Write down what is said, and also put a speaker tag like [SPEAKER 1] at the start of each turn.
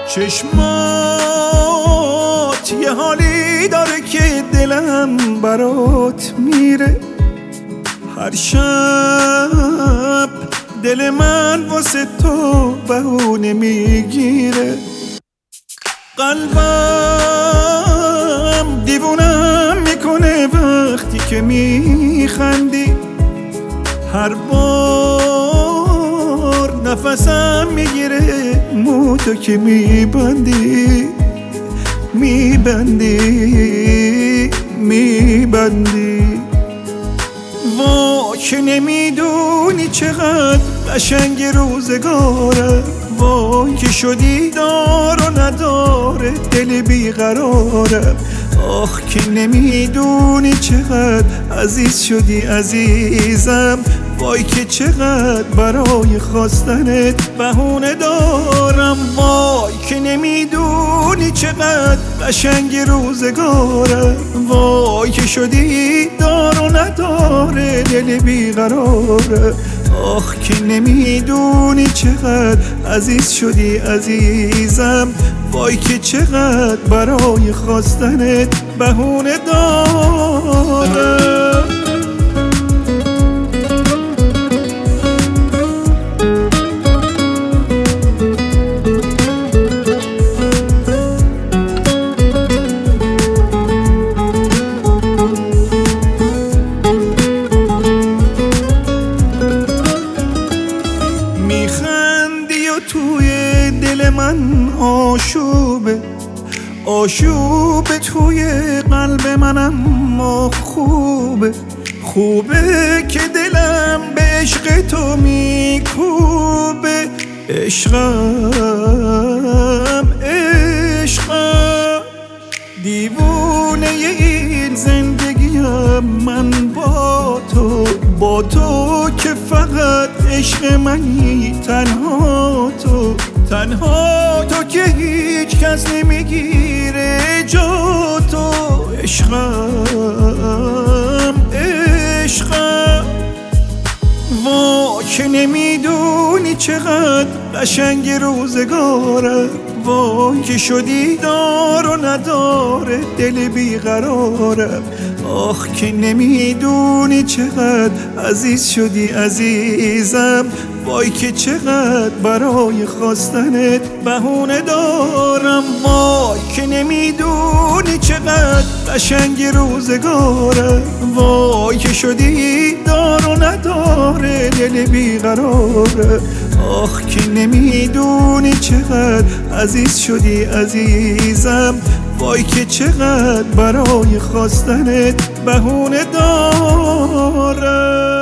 [SPEAKER 1] چشمات یه حالی داره که دلم برات میره. هر شب دل من واسه تو بهونه میگیره. قلبم دیوونم میکنه وقتی که میخندی. هر بار نفسم میگیره موتو که میبندی. وا که نمیدونی چقدر قشنگ روزگاره. وای که شدی دار و نداره دل بیقراره. آخ که نمیدونی چقدر عزیز شدی عزیزم. وای که چقدر برای خواستنت بهونه دارم. وای که نمیدونی چقدر قشنگ روزگاره. وای که شدی دار و نداره دل بیقراره. آخ که نمیدونی چقدر عزیز شدی عزیزم. وای که چقدر برای خواستنت بهونه دارم. میخندی و توی دل من آشوبه توی قلب منم. ما خوبه که دلم به عشق تو میکوبه. عشقم دیوونه این زندگیم من با تو که فقط عشق منی. تنها تو که هیچ کس نمیگیره جا تو. عشقم وا که نمیدونی چقدر قشنگ روزگاره. وای که شدی دار و نداره دل بیقراره. آخ که نمیدونی چقدر عزیز شدی عزیزم. وای که چقدر برای خواستنت بهونه دارم. وای که نمیدونی چقدر قشنگ روزگاره. وای که شدی دار و نداره دل بیقراره. آخ که نمیدونی چقدر عزیز شدی عزیزم. وای که چقدر برای خواستنت بهونه دارم.